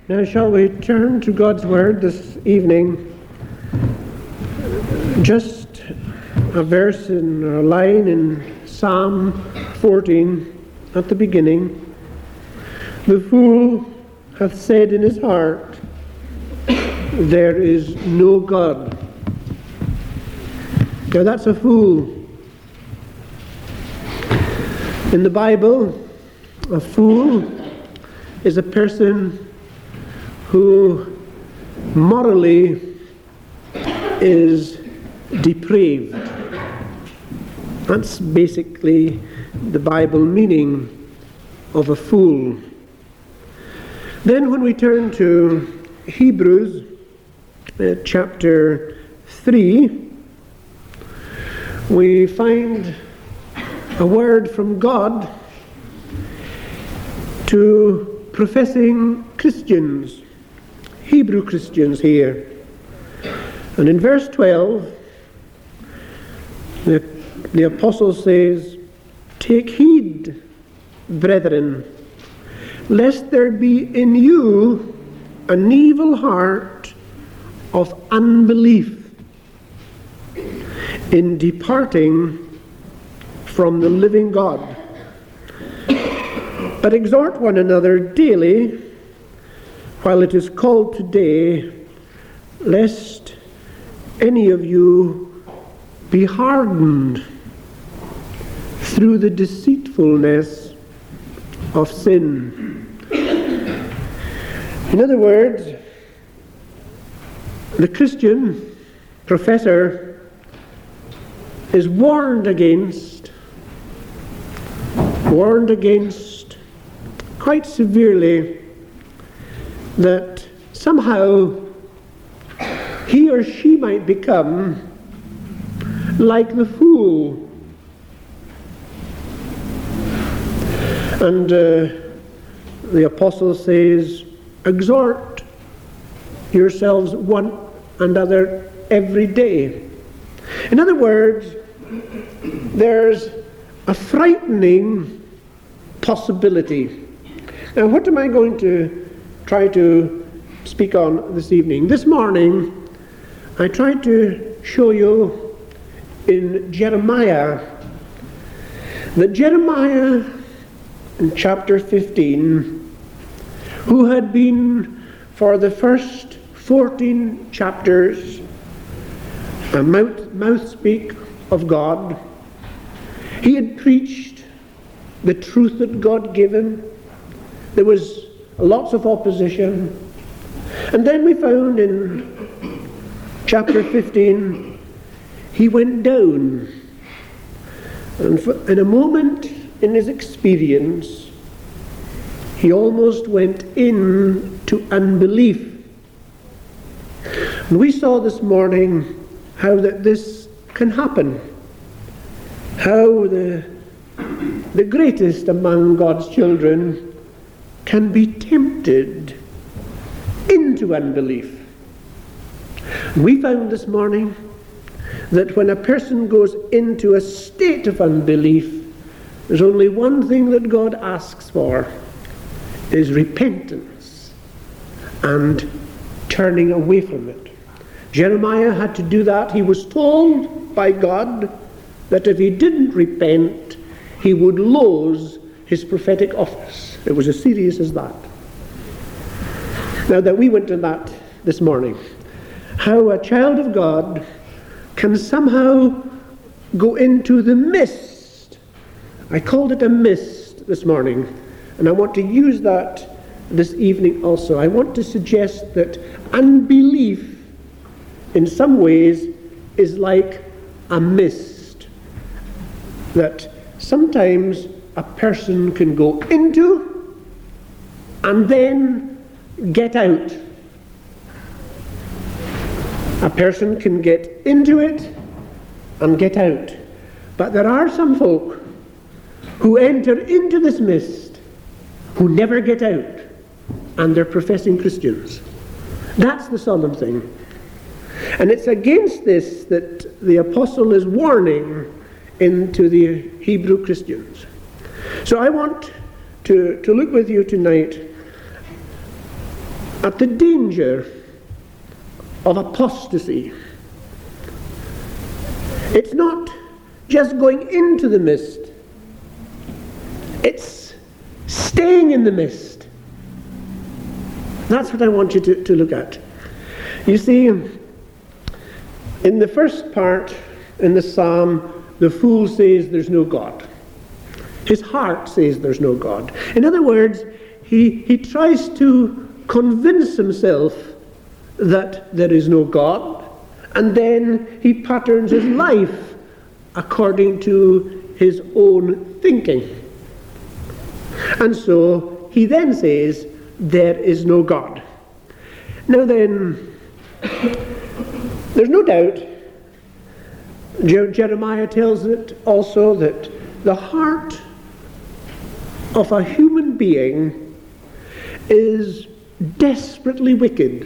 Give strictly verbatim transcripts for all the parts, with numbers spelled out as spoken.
Now shall we turn to God's Word this evening? Just a verse in a line in Psalm fourteen at the beginning. The fool hath said in his heart, there is no God. Now that's a fool. In the Bible, a fool is a person who morally is depraved. That's basically the Bible meaning of a fool. Then when we turn to Hebrews uh, chapter three, we find a word from God to professing Christians, Hebrew Christians here. And in verse twelve, the, the apostle says, take heed, brethren, lest there be in you an evil heart of unbelief in departing from the living God. But exhort one another daily, while it is called today, lest any of you be hardened through the deceitfulness of sin. In other words, the Christian professor is warned against, warned against quite severely, that somehow he or she might become like the fool. And uh, the apostle says, exhort yourselves one another every day. In other words, there's a frightening possibility. Now, what am I going to try to speak on this evening? This morning, I tried to show you in Jeremiah that Jeremiah in chapter fifteen, who had been for the first fourteen chapters a mouth, mouth speak of God, he had preached the truth that God gave him. There was lots of opposition. And then we found in chapter fifteen, he went down. And for, in a moment in his experience, he almost went into unbelief. And we saw this morning how that this can happen. How the, the greatest among God's children can be tempted into unbelief. We found this morning that when a person goes into a state of unbelief, there's only one thing that God asks for, is repentance and turning away from it. Jeremiah had to do that. He was told by God that if he didn't repent, he would lose his prophetic office. It was as serious as that. Now that we went to that this morning, how a child of God can somehow go into the mist. I called it a mist this morning, and I want to use that this evening also. I want to suggest that unbelief in some ways is like a mist that sometimes a person can go into and then get out. A person can get into it and get out. But there are some folk who enter into this mist who never get out, and they're professing Christians. That's the solemn thing. And it's against this that the apostle is warning into the Hebrew Christians. So I want to, to look with you tonight at the danger of apostasy. It's not just going into the mist, it's staying in the mist. That's what I want you to, to look at. You see, in the first part, in the psalm, the fool says there's no God. His heart says there's no God. In other words, he, he tries to convince himself that there is no God, and then he patterns his life according to his own thinking. And so he then says, there is no God. Now then, there's no doubt, Jer- Jeremiah tells it also, that the heart of a human being is desperately wicked.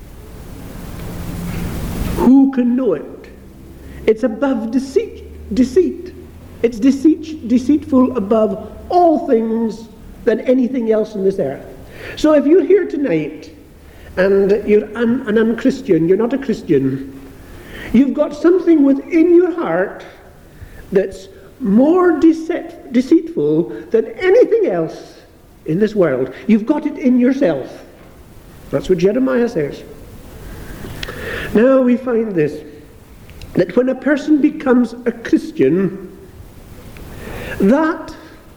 Who can know it? It's above deceit. deceit. It's deceit, deceitful above all things than anything else on this earth. So if you're here tonight and you're un, an unchristian, you're not a Christian, you've got something within your heart that's more deceit, deceitful than anything else in this world. You've got it in yourself. That's what Jeremiah says. Now we find this, that when a person becomes a Christian, that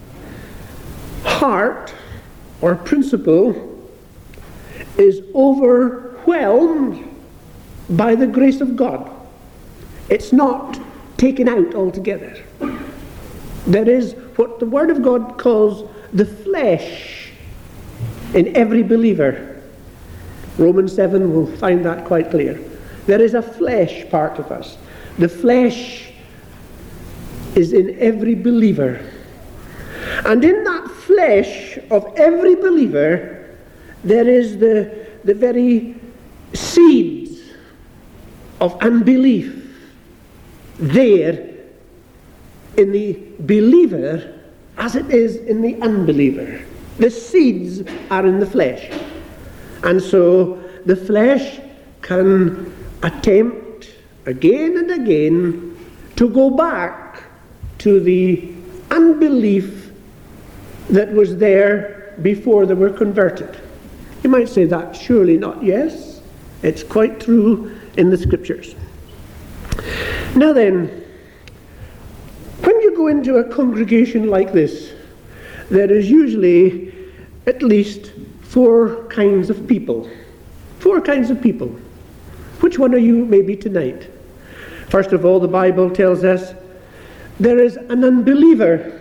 heart or principle is overwhelmed by the grace of God. It's not taken out altogether. There is what the Word of God calls the flesh in every believer. Romans seven will find that quite clear. There is a flesh part of us. The flesh is in every believer. And in that flesh of every believer, there is the, the very seeds of unbelief there in the believer as it is in the unbeliever. The seeds are in the flesh. And so the flesh can attempt again and again to go back to the unbelief that was there before they were converted. You might say that, surely not. Yes, it's quite true in the Scriptures. Now then, when you go into a congregation like this, there is usually at least four kinds of people. Four kinds of people. Which one are you maybe tonight? First of all, the Bible tells us there is an unbeliever.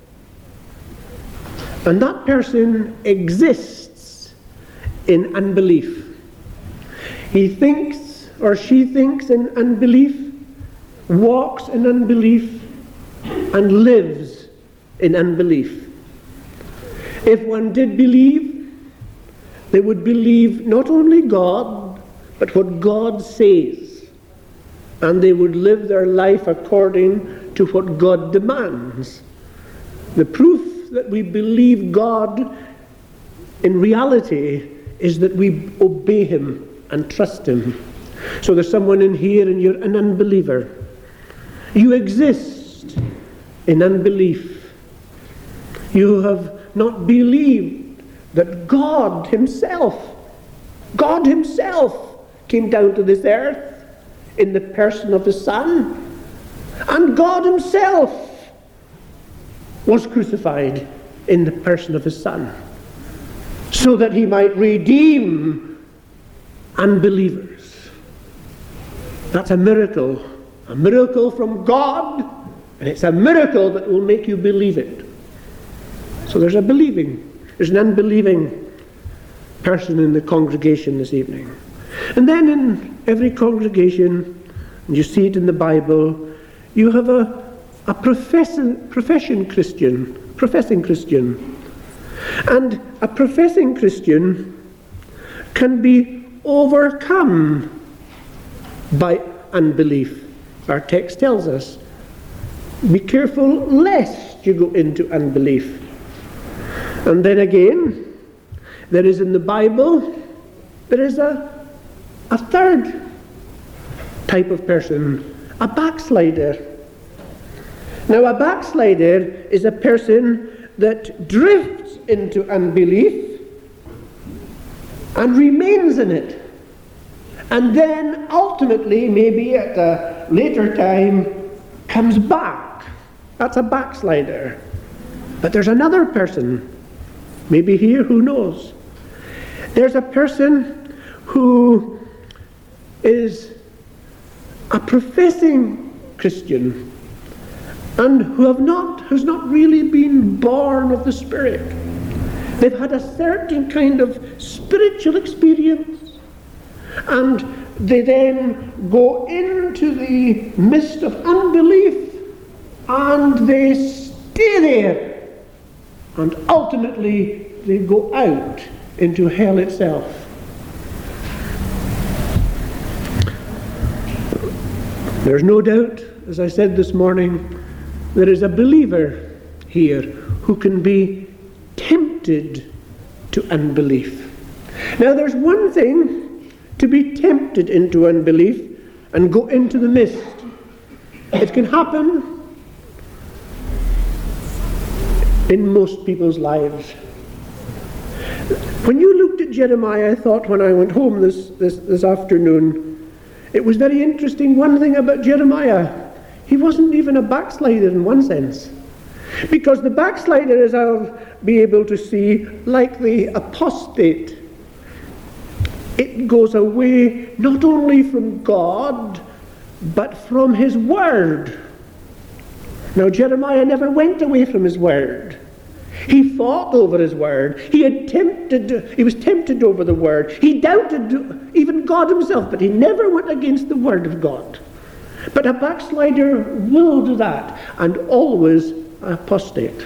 And that person exists in unbelief. He thinks or she thinks in unbelief, walks in unbelief, and lives in unbelief. If one did believe, they would believe not only God, but what God says. And they would live their life according to what God demands. The proof that we believe God in reality is that we obey Him and trust Him. So there's someone in here and you're an unbeliever. You exist in unbelief. You have not believed that God Himself, God Himself came down to this earth in the person of His Son, and God Himself was crucified in the person of His Son, so that He might redeem unbelievers. That's a miracle, a miracle from God, and it's a miracle that will make you believe it. So there's a believing, there's an unbelieving person in the congregation this evening. And then in every congregation, and you see it in the Bible, you have a, a professing, profession Christian, professing Christian. And a professing Christian can be overcome by unbelief. Our text tells us, be careful lest you go into unbelief. And then again, there is in the Bible there is a, a third type of person, a backslider. Now, a backslider is a person that drifts into unbelief and remains in it, and then ultimately, maybe at a later time, comes back. That's a backslider. But there's another person, maybe here, who knows? There's a person who is a professing Christian and who have not, has not really been born of the Spirit. They've had a certain kind of spiritual experience, and they then go into the midst of unbelief and they stay there, and ultimately they go out into hell itself. There's no doubt, as I said this morning, there is a believer here who can be tempted to unbelief. Now, there's one thing to be tempted into unbelief and go into the mist. It can happen in most people's lives. When you looked at Jeremiah, I thought when I went home this, this, this afternoon, it was very interesting. One thing about Jeremiah, he wasn't even a backslider in one sense. Because the backslider, as I'll be able to see, like the apostate, it goes away not only from God, but from His Word. Now, Jeremiah never went away from His Word. He fought over His Word. He had tempted, he was tempted over the Word. He doubted even God Himself, but he never went against the Word of God. But a backslider will do that, and always apostate.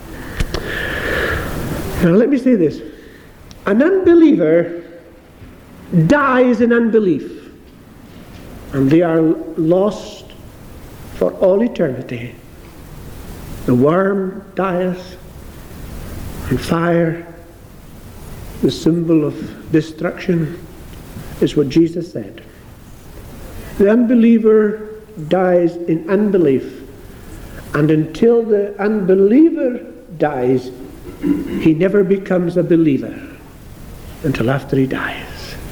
Now, let me say this. An unbeliever dies in unbelief, and they are lost for all eternity. The worm dieth, and fire, the symbol of destruction, is what Jesus said. The unbeliever dies in unbelief, and until the unbeliever dies, he never becomes a believer until after he dies.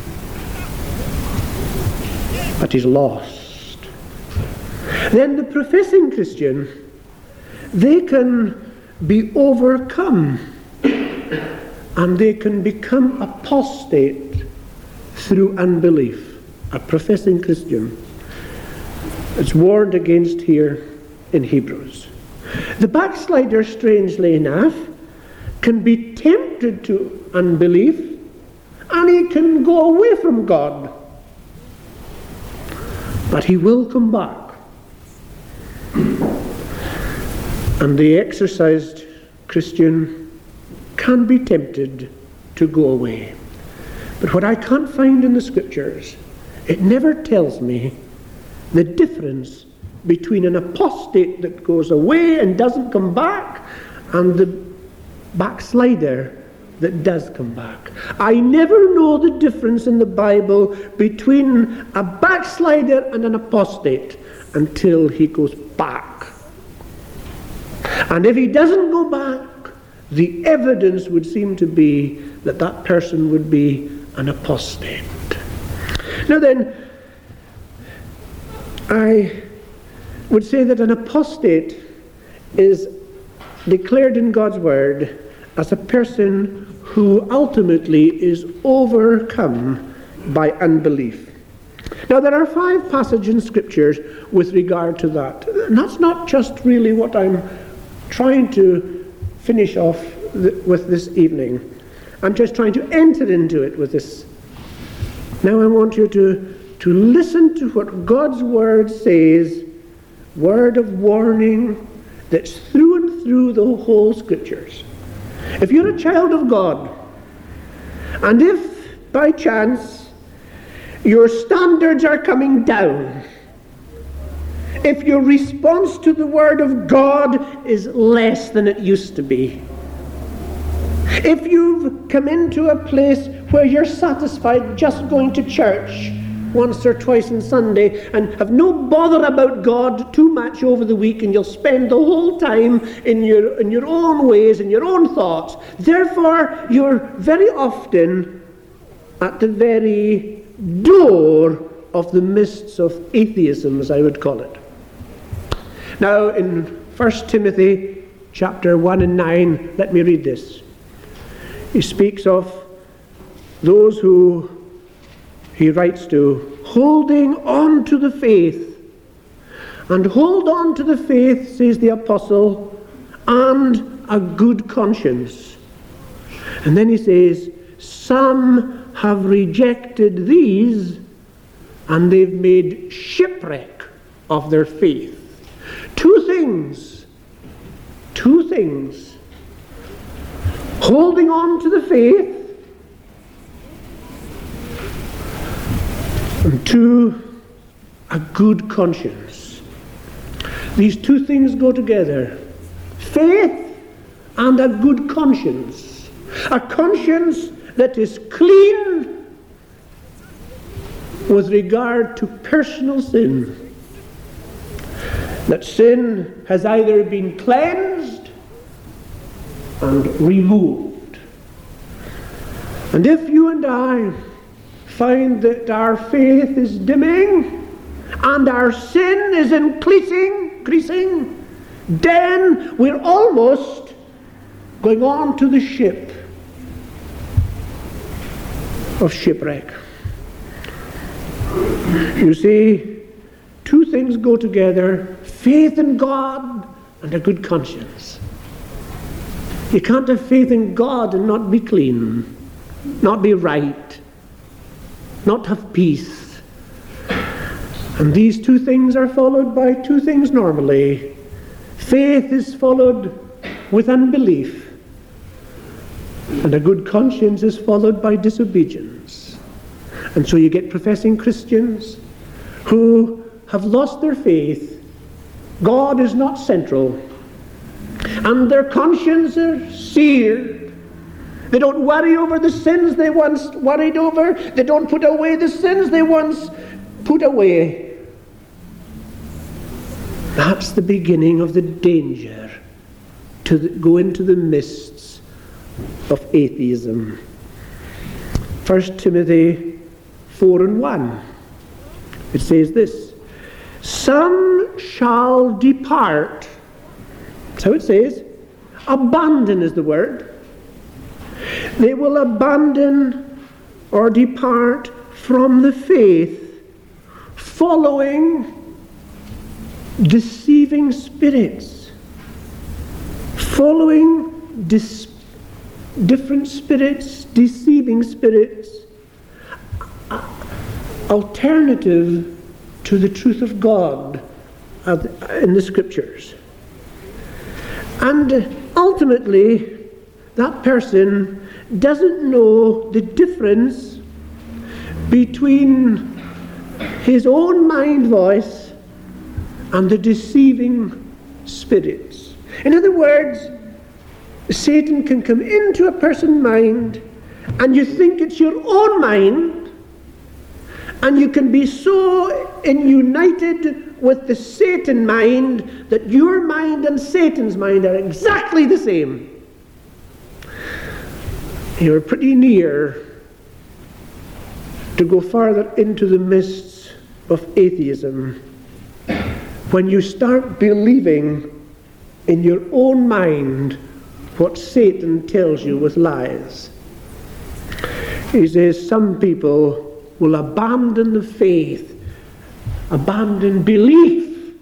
But he's lost. Then the professing Christian, they can be overcome and they can become apostate through unbelief. A professing Christian. It's warned against here in Hebrews. The backslider, strangely enough, can be tempted to unbelief, and he can go away from God. But he will come back. And the exercised Christian can be tempted to go away. But what I can't find in the Scriptures, it never tells me the difference between an apostate that goes away and doesn't come back and the backslider that does come back. I never know the difference in the Bible between a backslider and an apostate until he goes back. And if he doesn't go back, the evidence would seem to be that that person would be an apostate. Now then, I would say that an apostate is declared in God's Word as a person who ultimately is overcome by unbelief. Now, there are five passages in Scriptures with regard to that. And that's not just really what I'm trying to finish off th- with this evening. I'm just trying to enter into it with this. Now I want you to, to listen to what God's Word says, word of warning that's through and through the whole Scriptures. If you're a child of God, and if by chance your standards are coming down, if your response to the Word of God is less than it used to be, if you've come into a place where you're satisfied just going to church once or twice on Sunday and have no bother about God too much over the week, and you'll spend the whole time in your, in your own ways, in your own thoughts. Therefore, you're very often at the very door of the mists of atheism, as I would call it. Now, in First Timothy chapter one and nine, let me read this. He speaks of those who, he writes to, holding on to the faith. And hold on to the faith, says the apostle, and a good conscience. And then he says, some have rejected these, and they've made shipwreck of their faith. Two things. Two things. Holding on to the faith, and two, a good conscience. These two things go together. Faith and a good conscience. A conscience that is clean with regard to personal sin. That sin has either been cleansed and removed. And if you and I find that our faith is dimming and our sin is increasing, increasing, then we're almost going on to the ship of shipwreck. You see, two things go together: faith in God and a good conscience. You can't have faith in God and not be clean, not be right, not have peace. And these two things are followed by two things normally. Faith is followed with unbelief, and a good conscience is followed by disobedience. And so you get professing Christians who have lost their faith. God is not central, and their conscience are seared. They don't worry over the sins they once worried over. They don't put away the sins they once put away. That's the beginning of the danger to the, go into the mists of atheism. First Timothy four and one. It says this: some shall depart. That's how it says. Abandon is the word. They will abandon or depart from the faith, following deceiving spirits, following dis- different spirits, deceiving spirits, alternative to the truth of God in the Scriptures. And ultimately, that person doesn't know the difference between his own mind voice and the deceiving spirits. In other words, Satan can come into a person's mind and you think it's your own mind, and you can be so in united with the Satan mind that your mind and Satan's mind are exactly the same. You're pretty near to go farther into the mists of atheism when you start believing in your own mind what Satan tells you with lies. He says some people will abandon the faith, abandon belief,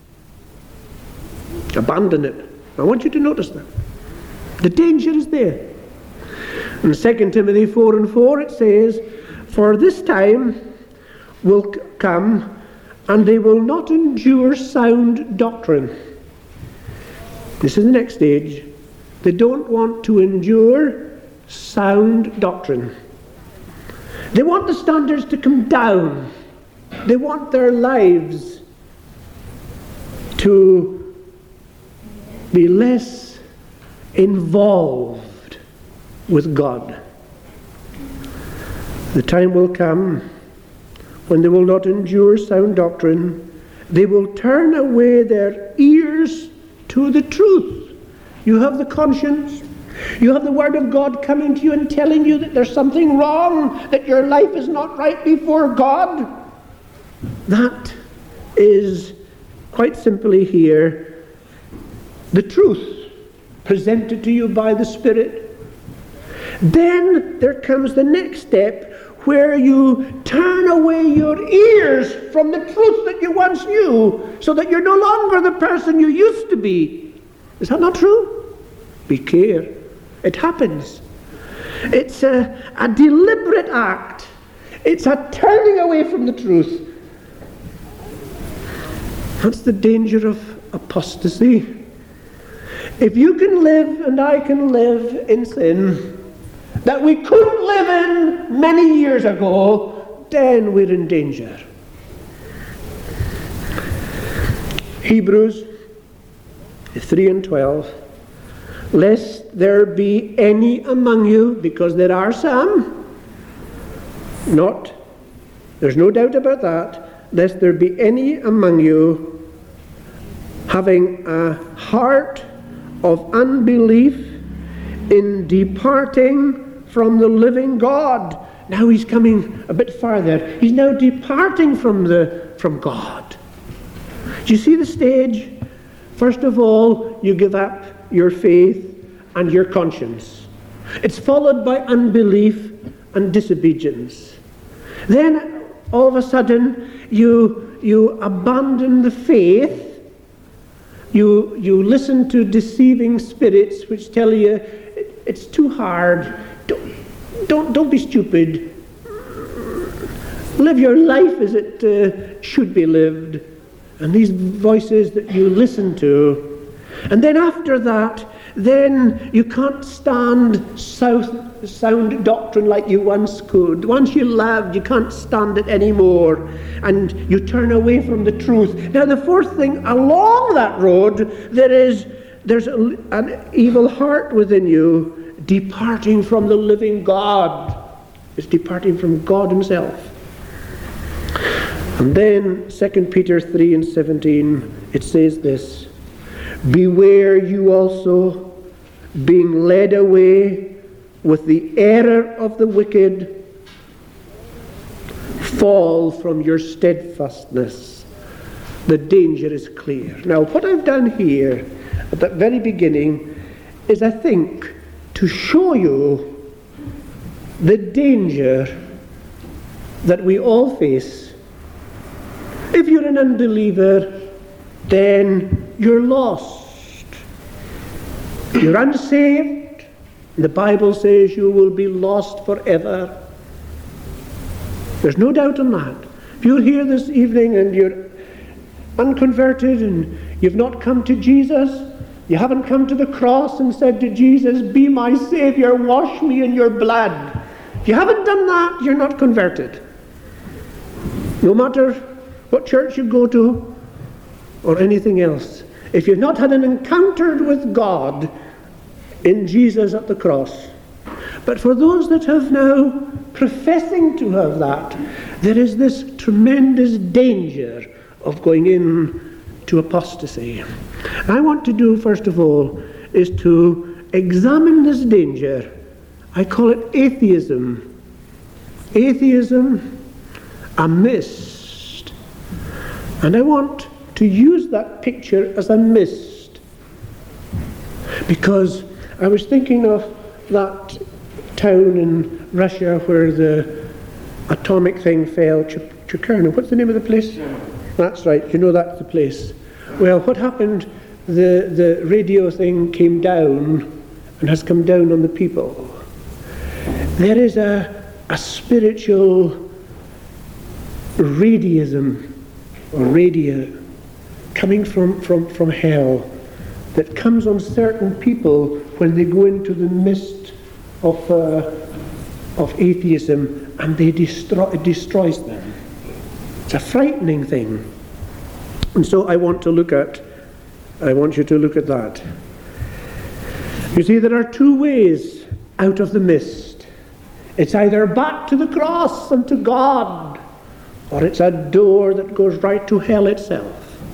abandon it. I want you to notice that. The danger is there. In Second Timothy four and four it says, for this time will c- come, and they will not endure sound doctrine. This is the next stage. They don't want to endure sound doctrine. They want the standards to come down. They want their lives to be less involved with God. The time will come when they will not endure sound doctrine. They will turn away their ears to the truth. You have the conscience. You have the Word of God coming to you and telling you that there's something wrong, that your life is not right before God. That is, quite simply here, the truth presented to you by the Spirit. Then there comes the next step, where you turn away your ears from the truth that you once knew, so that you're no longer the person you used to be. Is that not true? Be care. It happens. It's a, a deliberate act. It's a turning away from the truth. That's the danger of apostasy. If you can live and I can live in sin that we couldn't live in many years ago, then we're in danger. Hebrews three and twelve. Lest there be any among you, because there are some, not, there's no doubt about that, lest there be any among you having a heart of unbelief in departing from the living God. Now he's coming a bit farther. He's now departing from the from God. Do you see the stage? First of all, you give up your faith and your conscience. It's followed by unbelief and disobedience. Then all of a sudden you you abandon the faith. You you listen to deceiving spirits which tell you it's too hard. Don't don't, don't be stupid. Live your life as it uh, should be lived. And these voices that you listen to. And then after that, then you can't stand south, sound doctrine like you once could. Once you loved, you can't stand it anymore. And you turn away from the truth. Now the fourth thing, along that road, there is there's a, an evil heart within you, departing from the living God. It's departing from God himself. And then Second Peter three and seventeen, it says this, beware you also, being led away with the error of the wicked, fall from your steadfastness. The danger is clear. Now what I've done here at the very beginning is, I think, to show you the danger that we all face. If you're an unbeliever, then you're lost. You're unsaved. The Bible says you will be lost forever. There's no doubt on that. If you're here this evening and you're unconverted and you've not come to Jesus, you haven't come to the cross and said to Jesus, be my Savior, wash me in your blood. If you haven't done that, you're not converted. No matter what church you go to or anything else. If you've not had an encounter with God in Jesus at the cross. But for those that have now professing to have that, there is this tremendous danger of going in to apostasy. I want to do, first of all, is to examine this danger. I call it atheism. Atheism, a mist. And I want to use that picture as a mist. Because I was thinking of that town in Russia where the atomic thing fell, Chernobyl. What's the name of the place? That's right, you know that's the place. Well, what happened, the, the radio thing came down and has come down on the people. There is a, a spiritual radiism, or radia, coming from, from, from hell, that comes on certain people when they go into the mist of, uh, of atheism, and they destroy, it destroys them. It's a frightening thing. And so I want to look at, I want you to look at that. You see, there are two ways out of the mist. It's either back to the cross and to God, or it's a door that goes right to hell itself.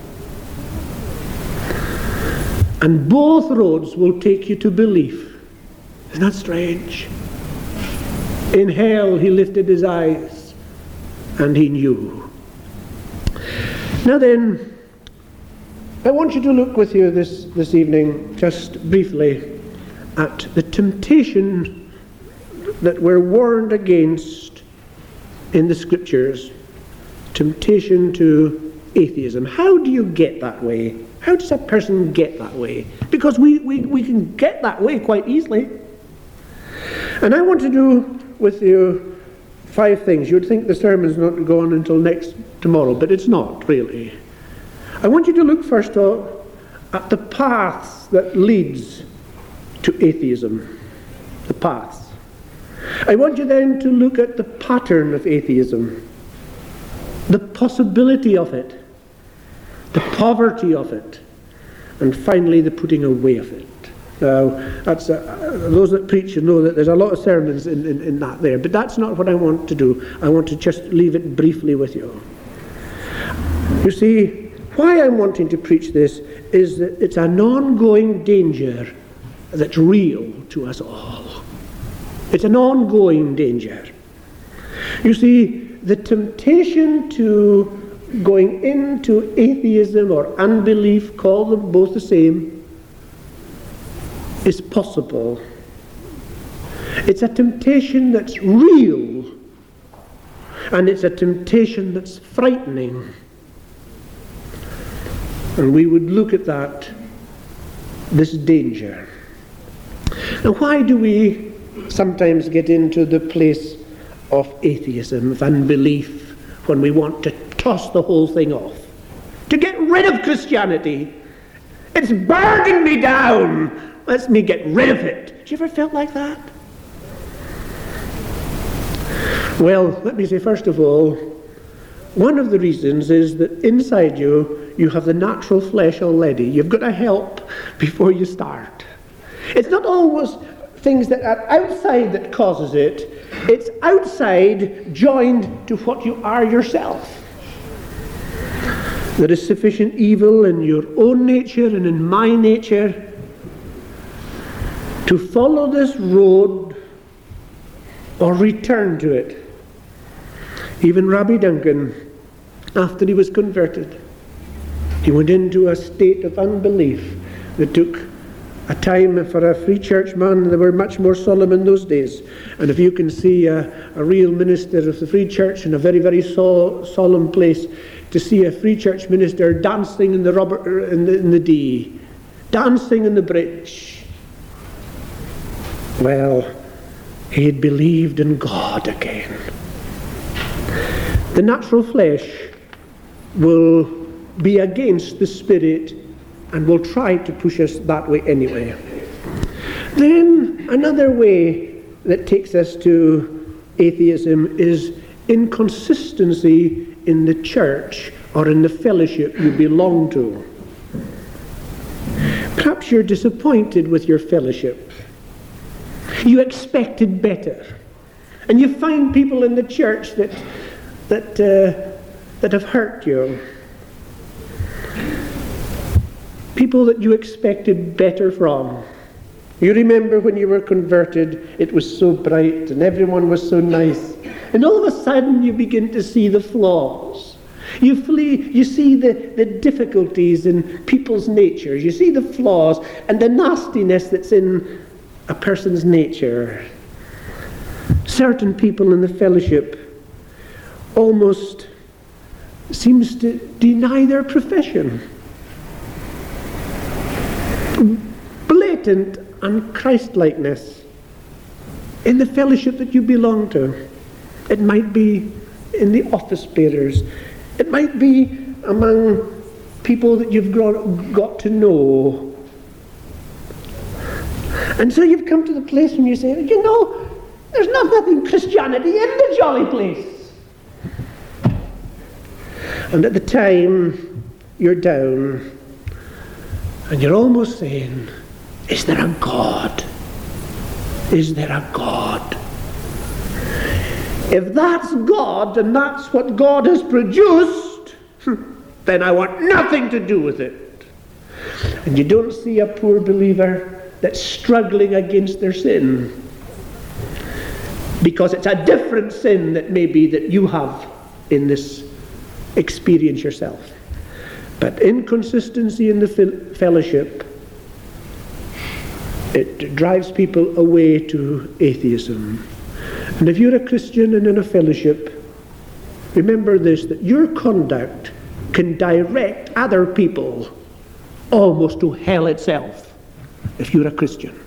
And both roads will take you to belief. Isn't that strange? In hell he lifted his eyes and he knew. Now then, I want you to look with you this, this evening, just briefly, at the temptation that we're warned against in the Scriptures. Temptation to atheism. How do you get that way? How does a person get that way? Because we, we, we can get that way quite easily. And I want to do with you five things. You'd think the sermon's not going until next tomorrow, but it's not really. I want you to look first of all at the paths that leads to atheism. The paths. I want you then to look at the pattern of atheism, the possibility of it, the poverty of it, and finally the putting away of it. Now, that's uh, those that preach, you know that there's a lot of sermons in, in, in that there, but that's not what I want to do. I want to just leave it briefly with you. You see, why I'm wanting to preach this is that it's an ongoing danger that's real to us all. It's an ongoing danger. You see, the temptation to going into atheism or unbelief, call them both the same, is possible. It's a temptation that's real, and it's a temptation that's frightening. And we would look at that, this danger. Now, why do we sometimes get into the place of atheism, of unbelief, when we want to toss the whole thing off? To get rid of Christianity. It's burning me down. Let me get rid of it. Do you ever felt like that? Well, let me say first of all, one of the reasons is that inside you, you have the natural flesh already. You've got to help before you start. It's not always things that are outside that causes it. It's outside joined to what you are yourself. There is sufficient evil in your own nature and in my nature to follow this road or return to it. Even Rabbi Duncan, after he was converted, he went into a state of unbelief that took a time for a free churchman. They were much more solemn in those days. And if you can see a, a real minister of the free church in a very, very so, solemn place, to see a free church minister dancing in the rubber, in the, in the Dee, dancing in the bridge, well, he had believed in God again. The natural flesh will be against the spirit and will try to push us that way anyway. Then another way that takes us to atheism is inconsistency in the church or in the fellowship you belong to. Perhaps you're disappointed with your fellowship. You expected better. And you find people in the church that that uh, that have hurt you. People that you expected better from. You remember when you were converted, it was so bright and everyone was so nice. And all of a sudden you begin to see the flaws. You flee, you see the, the difficulties in people's natures. You see the flaws and the nastiness that's in a person's nature. Certain people in the fellowship almost seems to deny their profession. Blatant unChristlikeness in the fellowship that you belong to. It might be in the office bearers. It might be among people that you've got to know. And so you've come to the place when you say, you know, there's not nothing Christianity in the jolly place. And at the time, you're down, and you're almost saying, is there a God? Is there a God? If that's God and that's what God has produced, then I want nothing to do with it. And you don't see a poor believer that's struggling against their sin, because it's a different sin that maybe that you have in this experience yourself. But inconsistency in the fellowship, it drives people away to atheism. And if you're a Christian and in a fellowship, remember this, that your conduct can direct other people almost to hell itself, if you're a Christian.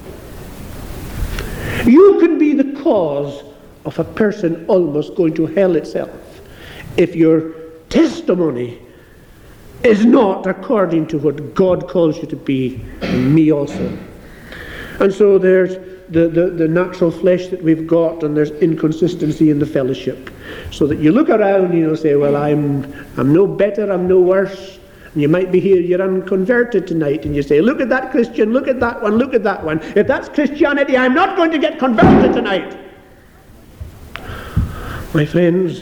You can be the cause of a person almost going to hell itself if your testimony is not according to what God calls you to be, and me also. And so there's the, the, the natural flesh that we've got, and there's inconsistency in the fellowship. So that you look around and you say, well, I'm I'm no better, I'm no worse. And you might be here, you're unconverted tonight, and you say, look at that Christian, look at that one, look at that one. If that's Christianity, I'm not going to get converted tonight. My friends,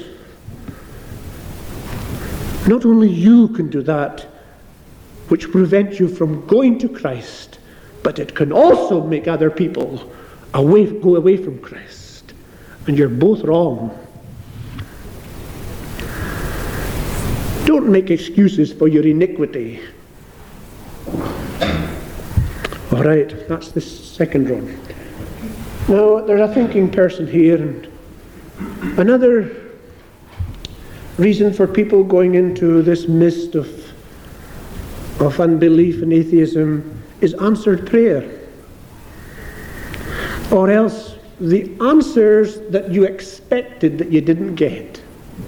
not only you can do that, which prevents you from going to Christ, but it can also make other people away, go away from Christ. And you're both wrong. Don't make excuses for your iniquity. All right, that's the second one. Now, there's a thinking person here, and another reason for people going into this mist of, of unbelief and atheism is answered prayer. Or else the answers that you expected that you didn't get.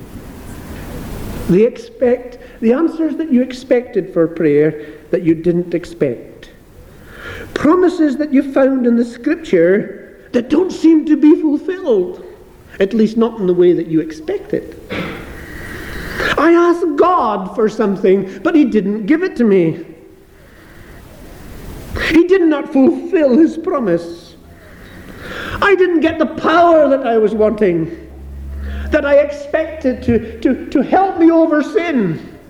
The expect the answers that you expected for prayer that you didn't expect. Promises that you found in the Scripture that don't seem to be fulfilled, at least not in the way that you expected. I asked God for something, but He didn't give it to me. He did not fulfill His promise. I didn't get the power that I was wanting, that I expected to, to, to help me over sin.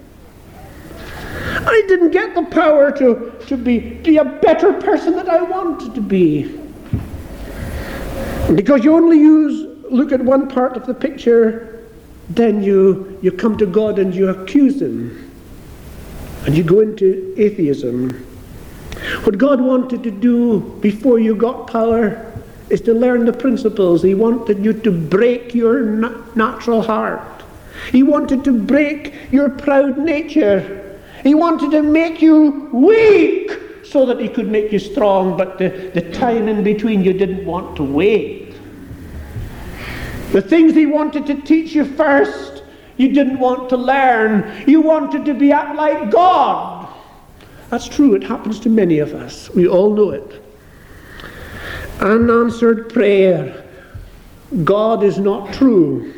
I didn't get the power to, to be, be a better person that I wanted to be. Because you only use, look at one part of the picture, then you, you come to God and you accuse Him. And you go into atheism. What God wanted to do before you got power is to learn the principles. He wanted you to break your na- natural heart. He wanted to break your proud nature. He wanted to make you weak so that He could make you strong, but the, the time in between you didn't want to wait. The things He wanted to teach you first, you didn't want to learn. You wanted to be act like God. That's true, it happens to many of us. We all know it. Unanswered prayer. God is not true.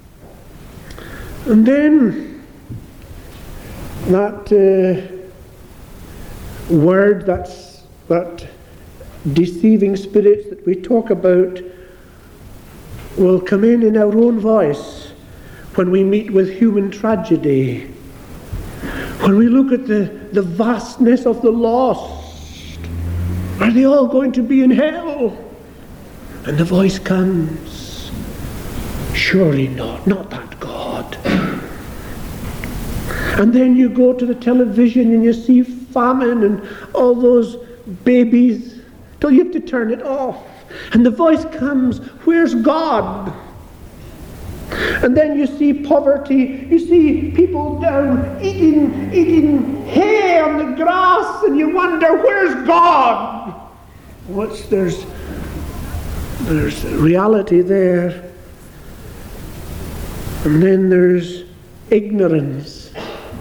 And then that uh, word, that's, that deceiving spirits that we talk about will come in in our own voice when we meet with human tragedy. When we look at the, the vastness of the lost. Are they all going to be in hell? And the voice comes, surely not, not that God. And then you go to the television and you see famine and all those babies till you have to turn it off. And the voice comes, where's God? And then you see poverty, you see people down eating, eating hay on the grass, and you wonder, where's God? What's there's there's reality there. And then there's ignorance.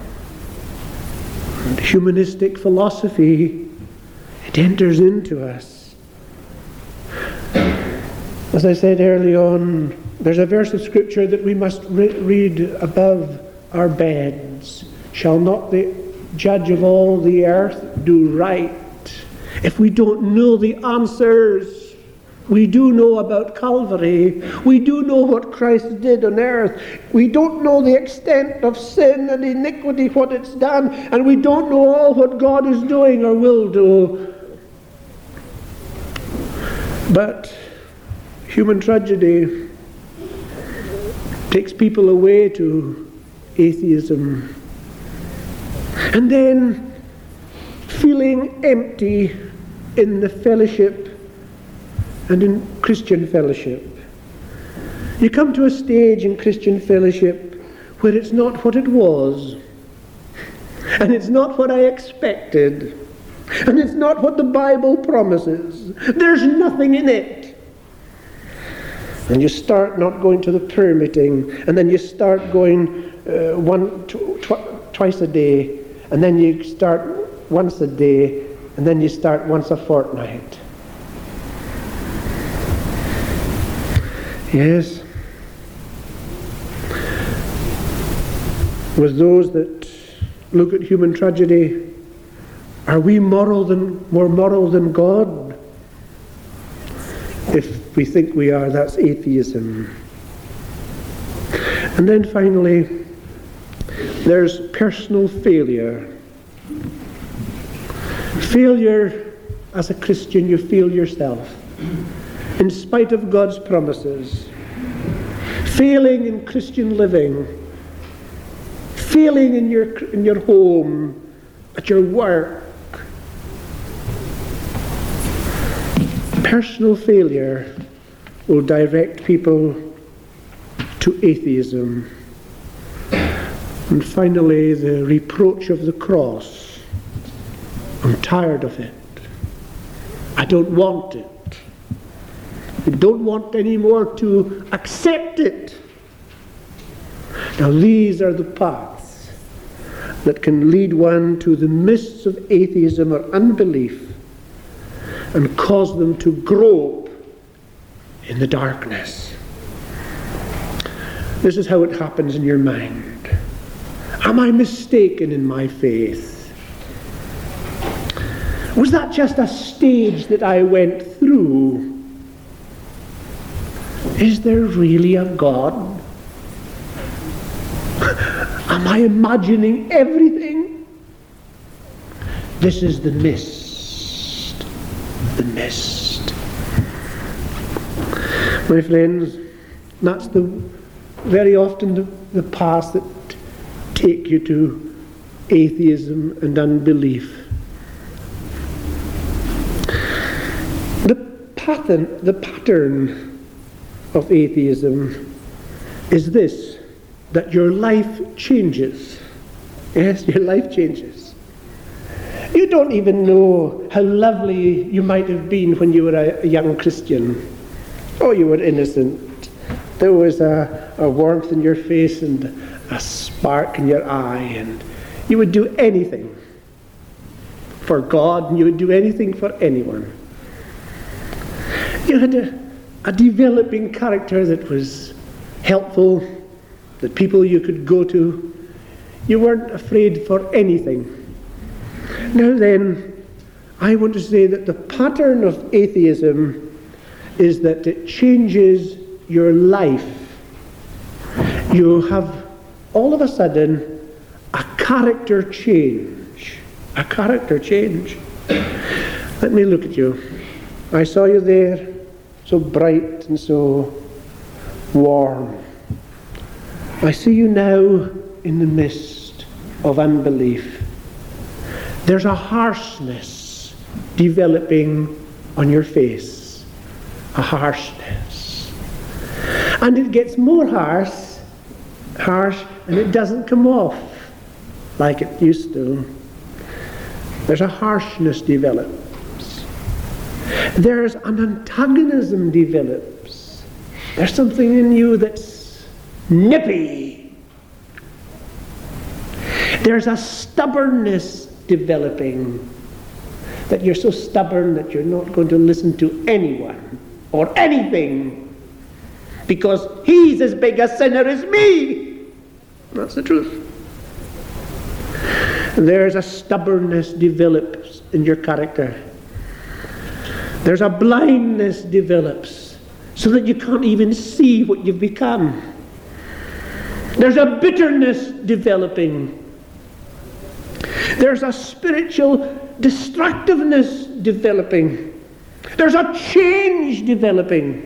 And humanistic philosophy, it enters into us. As I said early on, there's a verse of Scripture that we must re- read above our beds. Shall not the judge of all the earth do right? If we don't know the answers, We do know about Calvary. We do know what Christ did on earth. We don't know the extent of sin and iniquity, what it's done, and we don't know all what God is doing or will do. But human tragedy takes people away to atheism. And then feeling empty in the fellowship and in Christian fellowship. You come to a stage in Christian fellowship where it's not what it was, and it's not what I expected, and it's not what the Bible promises. There's nothing in it. And you start not going to the prayer meeting, and then you start going uh, one tw- tw- twice a day, and then you start once a day, and then you start once a fortnight. Yes. With those that look at human tragedy, are we moral than, more moral than God? If we think we are, that's atheism. And then finally, there's personal failure. Failure, as a Christian, you fail yourself. In spite of God's promises, failing in Christian living, failing in your in your home, at your work. Personal failure will direct people to atheism. And finally, the reproach of the cross. I'm tired of it. I don't want it. I don't want anymore to accept it. Now these are the paths that can lead one to the mists of atheism or unbelief and cause them to grope in the darkness. This is how it happens in your mind. Am I mistaken in my faith? Was that just a stage that I went through? Is there really a God? Am I imagining everything? This is the mist. The mist. My friends, that's the very often the, the paths that take you to atheism and unbelief. The pattern, the pattern of atheism is this, that your life changes. Yes, your life changes. You don't even know how lovely you might have been when you were a, a young Christian. Oh, you were innocent. There was a, a warmth in your face and a spark in your eye, and you would do anything for God, and you would do anything for anyone. You had a A developing character that was helpful, that people you could go to. You weren't afraid for anything. Now then, I want to say that the pattern of atheism is that it changes your life. You have all of a sudden a character change. A character change. Let me look at you. I saw you there, so bright and so warm. I see you now in the midst of unbelief. There's a harshness developing on your face. A harshness. And it gets more harsh, harsh, and it doesn't come off like it used to. There's a harshness develops. There's an antagonism develops. There's something in you that's nippy. There's a stubbornness developing, that you're so stubborn that you're not going to listen to anyone or anything because he's as big a sinner as me. That's the truth. There's a stubbornness develops in your character. There's a blindness develops so that you can't even see what you've become. There's a bitterness developing. There's a spiritual destructiveness developing. There's a change developing.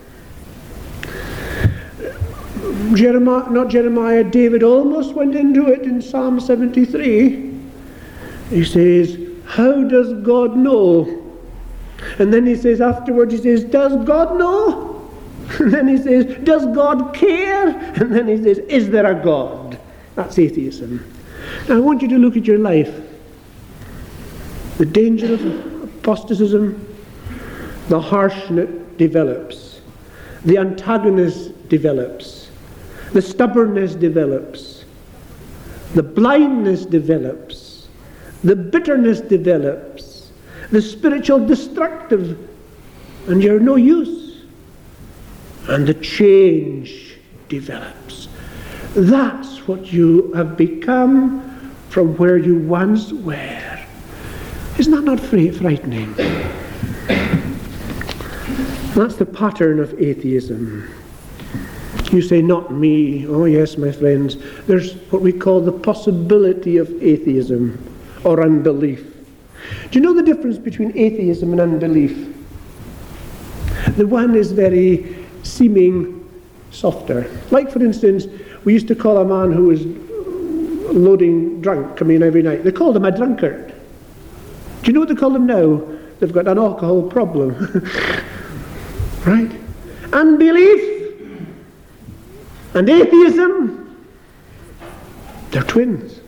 Jeremiah, not Jeremiah, David almost went into it in Psalm seventy-three. He says, how does God know? And then he says afterwards, he says, does God know? And then he says, does God care? And then he says, is there a God? That's atheism. Now I want you to look at your life. The danger of apostasy, the harshness develops. The antagonist develops. The stubbornness develops. The blindness develops. The bitterness develops. The spiritual destructive. And you're no use. And the change develops. That's what you have become from where you once were. Isn't that not frightening? That's the pattern of atheism. You say, not me. Oh yes, my friends. There's what we call the possibility of atheism or unbelief. Do you know the difference between atheism and unbelief? The one is very seeming softer. Like, for instance, we used to call a man who was loading drunk coming in every night. They called him a drunkard. Do you know what they call him now? They've got an alcohol problem. Right? Unbelief and atheism, they're twins.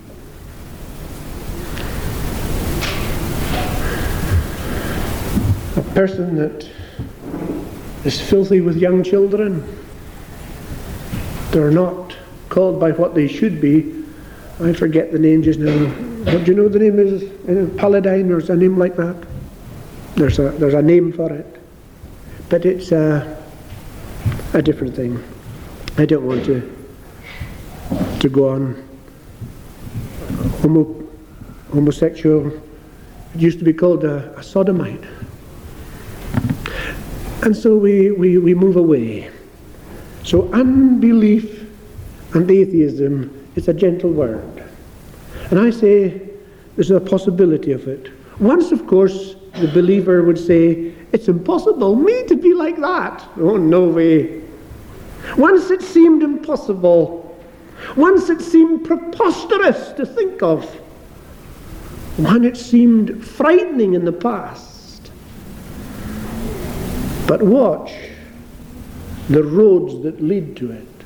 A person that is filthy with young children, they're not called by what they should be. I forget the name just now. But do you know what the name is? Paladine, or a name like that? There's a, there's a name for it. But it's a, a different thing. I don't want to to go on. Homo, homosexual, it used to be called a, a sodomite. And so we, we, we move away. So unbelief and atheism is a gentle word. And I say there's a possibility of it. Once, of course, the believer would say, it's impossible, me to be like that. Oh, no way. Once it seemed impossible. Once it seemed preposterous to think of. One it seemed frightening in the past. But watch the roads that lead to it.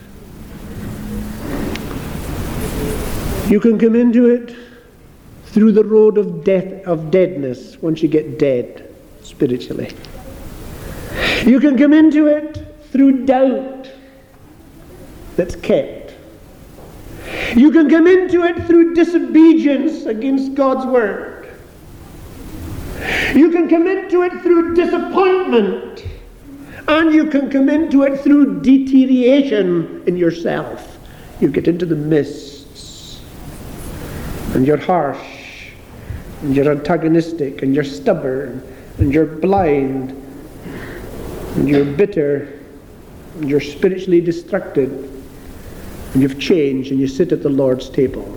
You can come into it through the road of death, of deadness, once you get dead spiritually. You can come into it through doubt that's kept. You can come into it through disobedience against God's word. You can come into it through disappointment. And you can come into it through deterioration in yourself. You get into the mists. And you're harsh. And you're antagonistic. And you're stubborn. And you're blind. And you're bitter. And you're spiritually distracted. And you've changed. And you sit at the Lord's table.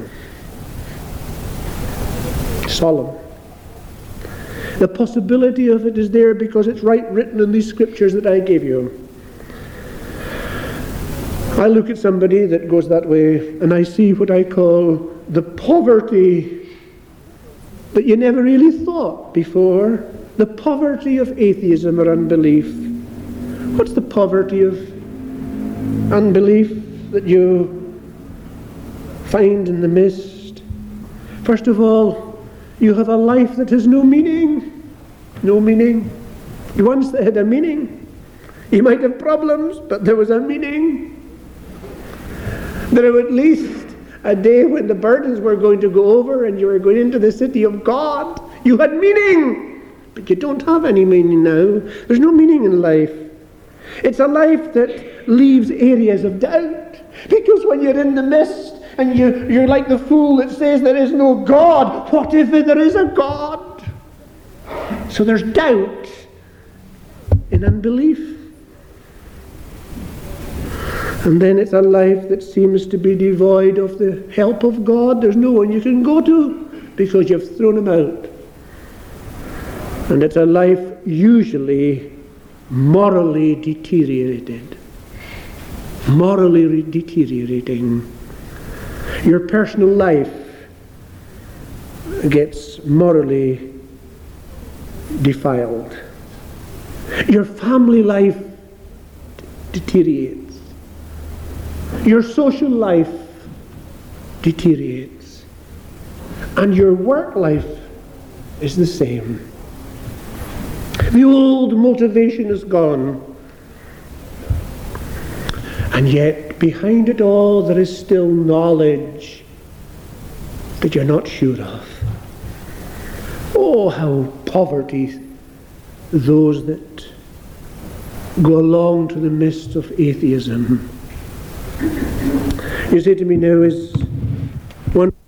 Solemn. The possibility of it is there because it's right written in these scriptures that I gave you. I look at somebody that goes that way and I see what I call the poverty that you never really thought before. The poverty of atheism or unbelief. What's the poverty of unbelief that you find in the midst? First of all, you have a life that has no meaning. No meaning. You once had a meaning. You might have problems, but there was a meaning. There was at least a day when the burdens were going to go over and you were going into the city of God. You had meaning. But you don't have any meaning now. There's no meaning in life. It's a life that leaves areas of doubt. Because when you're in the mist, and you, you're like the fool that says there is no God. What if there is a God? So there's doubt in unbelief. And then it's a life that seems to be devoid of the help of God. There's no one you can go to because you've thrown him out. And it's a life usually morally deteriorated. Morally deteriorating. Your personal life gets morally defiled. Your family life deteriorates. Your social life deteriorates. And your work life is the same. The old motivation is gone. And yet, behind it all, there is still knowledge that you're not sure of. Oh, how poverty those that go along to the midst of atheism. You say to me now, is one